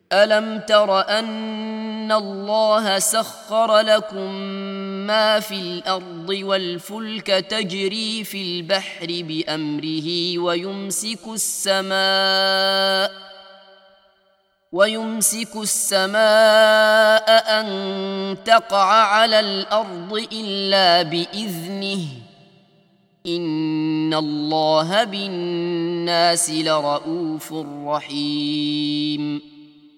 ألم تر أن الله سخر لكم ما في الأرض والفلك تجري في البحر بأمره ويمسك السماء أن تقع على الأرض إلا بإذنه إن الله بالناس لرءوف رحيم